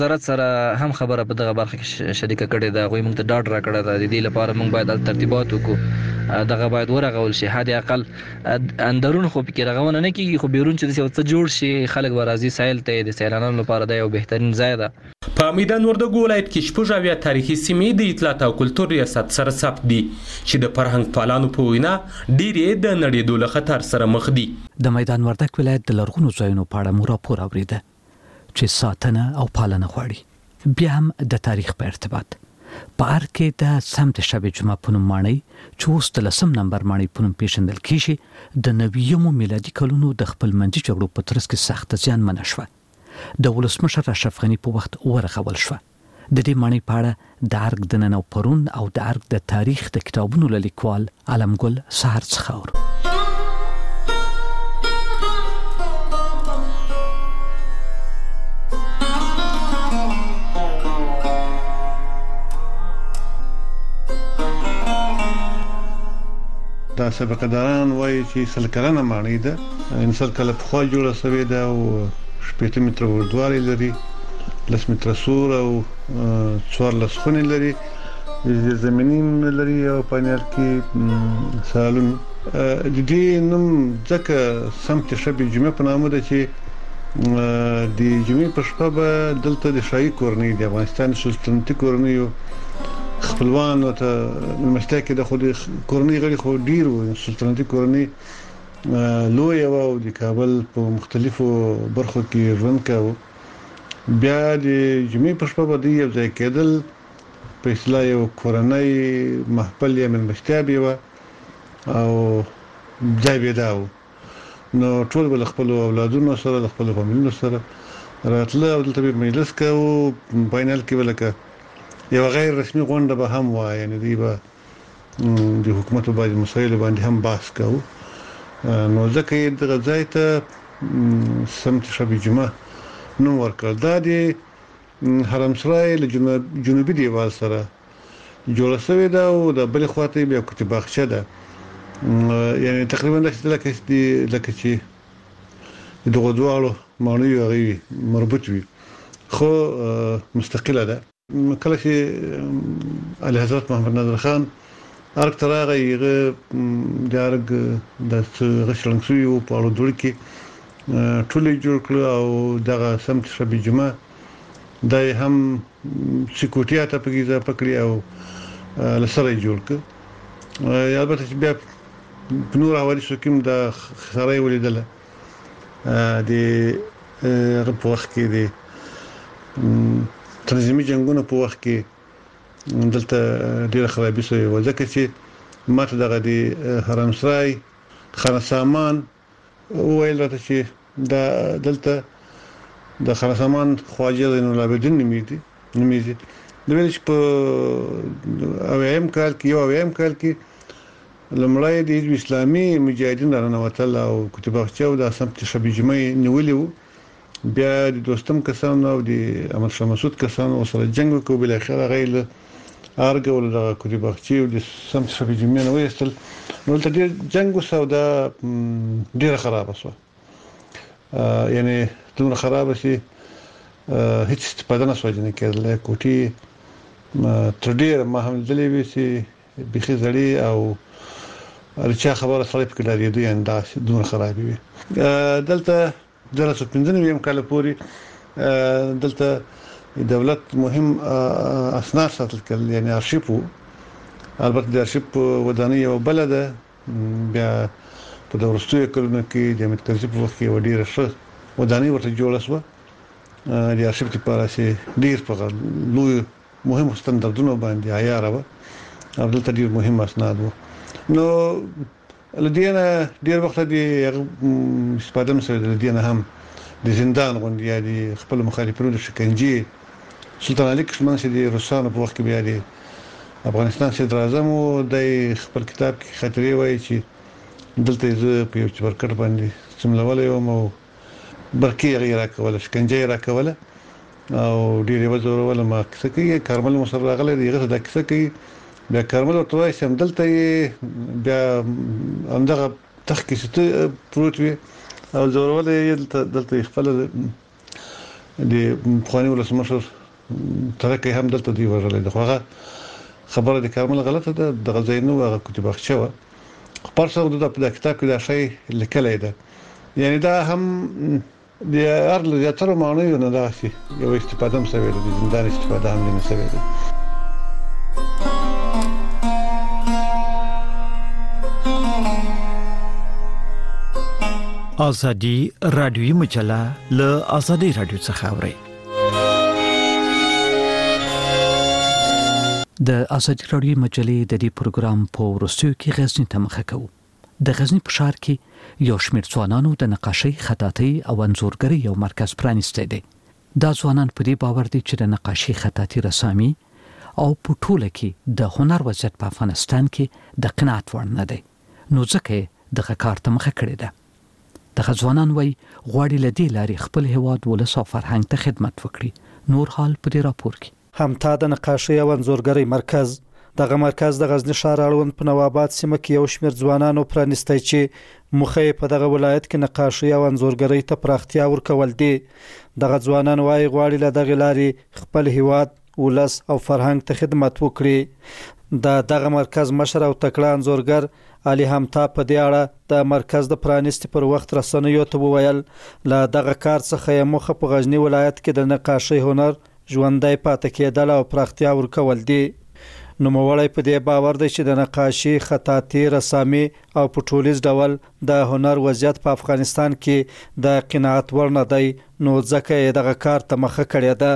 وزارت سره هم خبره په دغه برخه کې شریکه کړې ده. هغوی موږ ته ډاډ راکړی ده د دې لپاره موږ باید ترتیبات وکړو، دغه باید ورغول شي. حد اقل اندرون خو پکې رغونه نه کیږي، خو بیرون چې داسې څه جوړ شي خلک به راځي سیل ته. د سیلانانو لپاره دا یو بهترین ځای ده. په میدان وردګو ولایت کې شپږ اویا تاریخي سیمې د اطلاعات او کلتور ریاست سره ثبت دي چې د فرهنګ پالانو په وینا ډېرې د نړېدو له خطر سره مخ دي. د میدان وردګ ولایت د لرغونو ځایونو په اړه مو راپور اورېده چې ساتنه او پالنه غواړي. بیا هم د تاریخ په ارتباط په ار کې د سمت شب جمعه په نوم ماڼۍ چې اوس د 10 نمبر ماڼۍ په نوم پیژندل کیږي د 90 میلادي کلونو د خپلمنځي جګړو په ترڅ کې سخت زیانمن شوه. د ولسمشر اشرف غنی په وخت ورغول شوه. د دې ماڼۍ په اړه د ارګ د نن او پرون او د ارګ د تاریخ د کتابونو لیکوال علمګل سحر څخور. دا سابقه داران وایي چې سلکلنه ماڼۍ ده، ان سلکله پخوا جوړه شوې ده او 8 متره اوږدوالی لري، 10 متره سور او 14 خونې لري، زمینین لري او پانیل کې سالون. د دې نوم ځکه سمت شب جمعه په نامه ده چې د جمعې په شپه به دلته د شاهي کورنۍ د افغانستان سلطنتي کورنۍ خپلوان ته مشته کې د خو کورنۍ غړي خو ډیر و. سلطنتي کورنۍ لوی او د کابل په مختلفو برخو کې ژوند کاوه. بیا د جمعې په شپه باندې یو ځای کېدل په اصطلاح یو کورنۍ محفل یا مېلمستیا به و او ځای به داو. نو ټول بل خپل اولادونو سره خپل فامیلونو سره راتله او دلته به مجلس کاوه. فاینل کې ولکه یو غیر رسمي غونډه به هم وای، یعنی دی به د حکومت په باندې مسایل باندې هم بحث کاوه. نو ځکه یې دغه ځای ته سمت شب جمعه نوم ورکړل. دا د حرم سرای له جنوبي دیوال سره جوړه شوې ده او د بلې خواته بیا کوټه باغچه ده، یعنی تقریبا لکه چې دغه دواړو ماڼۍ هغه مربوط وي خو مستقله ده. کله چې علي حضرت محمد نادر خان ارګ ته راغی، د ارګ د غشلنګسوي په اړه دوړ کې ټولې جوړ کړ او دغه سمت شب جمعه د هم سکوټیا ته په اضافه کړی او لسره جوړ کړ. البته چې بیا نور حوادثو کې د خسارې ولیدله د په وخت کې د تنظیمي جنگونو په وخت کې دلته ډیره خرابې شوې و، ځکه چې ماته دغه د حرم سرای خانه سامان ویل راته چې دا دلته د خانه سامان خواجه زین العابدین نومیږي. د ویل چې په اویم کال کې لمړی د اسلامي مجاهدین رانوتل او کوټه باغچه او د سمت شب جمعه نیولې وو. بیا د دوستم کسانو او د احمد شاه مسعود کسانو سره جنگ وکړ، بل اخر غیل ارګ ول د کوټه باغچه او د سمت شب جمعه نو وستل. نو ته د جنگ وسو دا ډیره خراب شو، یعنی دومره خراب شي هیڅ استفاده نه شوه نه کېدل. کوټي تر ډیره ما هم دلې وی سي بخي زړی او رچا خبره سره په کډاري دی انداز دومره خراب وي. دلته درسو 15 کال پورې دلته دولت مهم اسناد ساتل کړل، یعنی ارشیف. البته د ارشیف ودانۍ او بلده بیا په دورستوي کلونو کې د مرکزي په وخت کې وړي ښه ودانۍ ورته جوړه شوه. د ارشیف لپاره چې ډیر په لوی مهم ستاندردونو باندې عیار و او دلته ډیر مهم اسناد وو. نو لدينا ډیر وخت دی استفاده مسوي لدينا هم د زندان غونډه یا د خپل مخالفینو د شکنجه. سلطان علي کشمن چې د روسانو په وخت کې بیا د افغانستان صدر اعظم او د خپل کتاب کې خاطرې وایي چې دلته زه په یو چبرکټ باندې سملولې وم او برکې غیر کوله، شکنجه را کوله او ډیر وزور ولا ما څه کوي. کارمل مصر راغله دیغه د څه کوي بیا کارمل ورته وایي چې دلته بیا همدغه تخکې ست پروت وي او زور ولا دلته خپل د خواني ولسمشر ترکه هم دلته دی ورغلی د هغه خبره د کارمل غلطه ده د غزینو هغه کتاب خښه و پرڅو د کتاب کې دا شی لیکلی ده یعنی دا هم د ارل د تر معنی نه دا شي یو استفاده هم سوي د زندان استفاده هم نه سوي ده ازادي رادیوي مجله له ازادي رادیو څخه اوري د ازادي رادیو مجلې د دې پروګرام په ورسېو کې غزنی ته مخه کوو د غزنی په ښار کې یو شمېر ځوانانو د نقاشۍ خطاطۍ او انځورګرۍ یو مرکز پرانیستی دی دا ځوانان په دې باور دي چې د نقاشۍ خطاطي رسامي او په ټوله کې د هنر وضعیت په افغانستان کې د قناعت وړ نه دی نو ځکه دغه کار ته مخه کړې ده دغه ځوانان وایي غواړي له دې لارې خپل هیواد ولس او فرهنګ ته خدمت وکړي نور حال په دې راپور کې همتا د نقاشۍ او انځورګرۍ مرکز دغه مرکز د غزنی ښار اړوند په نواباد سیمه کې یو شمېر ځوانانو پرانیستی چې مخه په دغه ولایت کې نقاشۍ او انځورګرۍ ته پراختیا ورکول دي دغه ځوانان وايي غواړي له دغه لارې خپل هیواد ولس او فرهنګ ته خدمت وکړي دغه مرکز مشر او تکړه انځورګر علي همتا په دې اړه د مرکز د پرانیستي پر وخت رسنیو ته وویل له دغه کار څخه یې مخه په غزنی ولایت کې د نقاشۍ هنر ژوندۍ پاتې کېدل او پراختیا ورکول دي نوموړی په دې باور دی چې د نقاشي خطاطي رسامي او په ټولیز ډول د هنر وضعیت په افغانستان کې د قناعت وړ نه دی نو ځکه یې دغه کار ته مخه کړې ده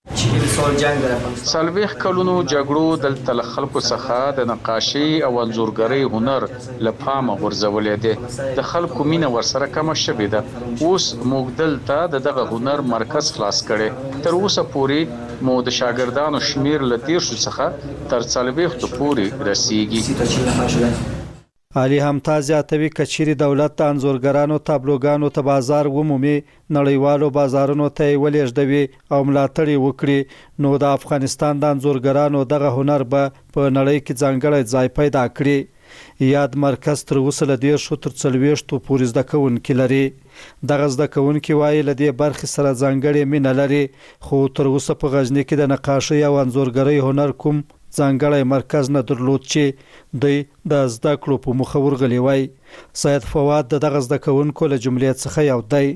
سالويخ کلونو جګړو دلته له خلکو څخه د نقاشي او انځورګرۍ هنر لپاره غورځولې دي د خلکو مینه ورسره کم شوې ده اوس موږ دلته دغه هنر مرکز خلاص کړي تر اوسه پورې مو د شاګردانو شمیر له 30 څخه تر 40 پورې رسیږي علي همتا زیاتوي کچيري دولت د انځورګرانو تابلوګانو ته بازار ومومي نړیوالو بازارونو ته ولېږدوي او ملاتړ وکړي نو د افغانستان د انځورګرانو دغه هنر به په نړۍ کې ځانګړی ځای پیدا کړي یاد مرکز تر اوسه له 10 تر 40 پورې زده کوونکي لري دغه زده کوونکي وايي له دې برخې سره ځانګړې مینه لري خو تر اوسه په غزنی کې د نقاشۍ او انځورګرۍ هنر کوم ځانګړی مرکز نه درلود چې دوی د زده کړو په مخه ورغلی وای سید فواد دغه زده کوونکو له جملې څخه یو دی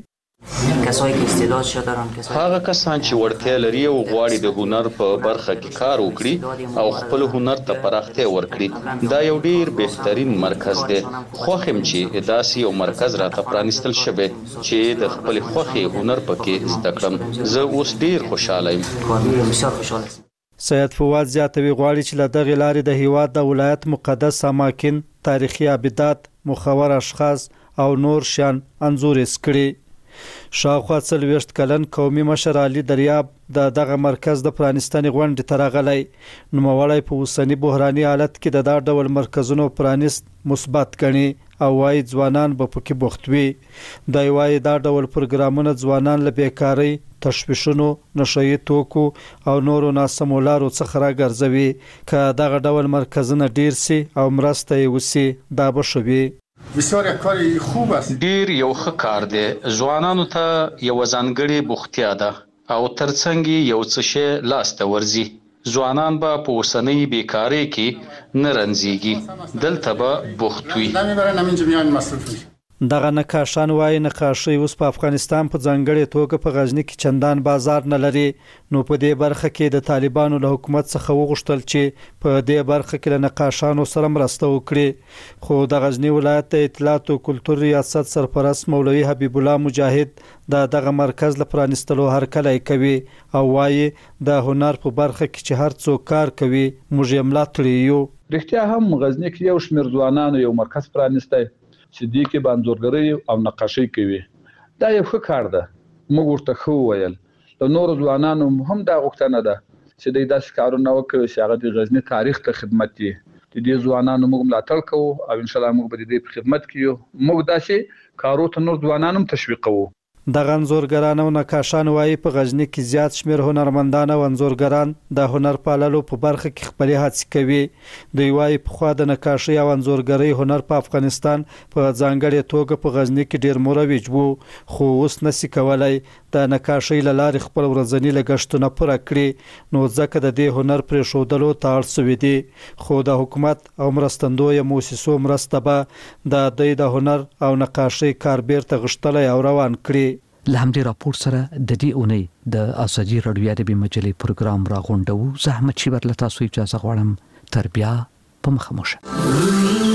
هغه کسان چې وړتیا لري او غواړي د هنر په برخه کې کار وکړي او خپل هنر ته پراختیا ورکړي دا یو ډیر بهترین مرکز دی خوښم چې داسې یو مرکز راته پرانیستل شوی چې د خپل خوښي هنر پکې زده کړم زه اوس ډیر خوشاله یم سید فواد زیاتوي غواړي چې له دغه لارې د هیواد د ولایت مقدس اماکن تاریخي ابدات مخور اشخاص او نور شان انځورې کړي شاوخوا 40 کلن قومي مشر علي دریاب دغه مرکز د پرانیستنې غونډې ته راغلی نوموړی په اوسني بحراني حالت کې د دا ډول مرکزونو پرانیست مثبت ګڼي او وايي ځوانان به پکې بوخت وي دا وايي دا ډول پروګرامونه ځوانان له بیکارۍ تشویشونو نشئی توکو او نورو ناسمو لارو څخه راګرځوي که دغه ډول مرکزونه ډیر سي او مرسته یې وسی دا به شوي ډیر یو ښه کار دی ځوانانو ته یو ځانګړې بوختیا ده او ترڅنګ یو څه شی لاس ته ورځي ځوانان به په اوسنۍ بیکاری کې نه رنځيږي دلته به بوخت وي دغه نقاشان وايي نقاشي اوس په افغانستان په ځانګړې توګه په غزنی کې چندان بازار نه لري نو په دې برخه کې د طالبانو له حکومت څخه وغوښتل چې په دې برخه کې له نقاشانو سره مرسته وکړي خو د غزنی ولایت د اطلاعات او کلتور ریاست سرپرست مولوي حبیب الله مجاهد دغه مرکز له پرانیستلو هرکلی کوي او وايي د هنر په برخه کې چې هر څوک کار کوي موږ یې ملاتړ یو رښتیا هم غزنی کې یو شمېر ځوانانو یو مرکز پرانیستی چې دې کې انځورګرۍ او نقاشۍ کوي دا یو ښه کار ده موږ ورته خو ویل د نورو ځوانانو هم دا غوښتنه ده چې دوی داسې کارونه وکړي چې هغه د غزنی تاریخ ته خدمت کوي د دې ځوانانو موږ ملاتړ کوو او ان شاء الله موږ به د دې په خدمت کې موږ داسې کارو ته نور ځوانانو تشویقوو دغه انځورګران او نقاشان وايي په غزنی کې زیات شمېر هنرمندان او انځورګران د هنر پاللو په برخه کې خپل هڅې کوي دوی وايي په خوا د نقاشۍ او انځورګرۍ هنر په افغانستان په ځانګړې توګه په غزنی کې ډیر مروج وو خو اوس نسی کولای د نقاشۍ له لارې خپل ورځني لګښتونه پوره کړي نو ځکه د دې هنر پرې ښودلو ته اړ شوي دي خو د حکومت او مرستندویه مؤسسو مرسته به د دوی د هنر او نقاشۍ کار بیرته غښتلی او روان کړي. له همدې راپور سره د دې اونۍ د ازادي راډیو ادبي مجلې پروګرام راغونډو. زه احمد شیبر له تاسو اجازه غواړم تر بیا په مخه مو شه.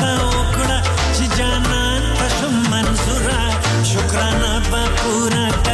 شکرانه با پورا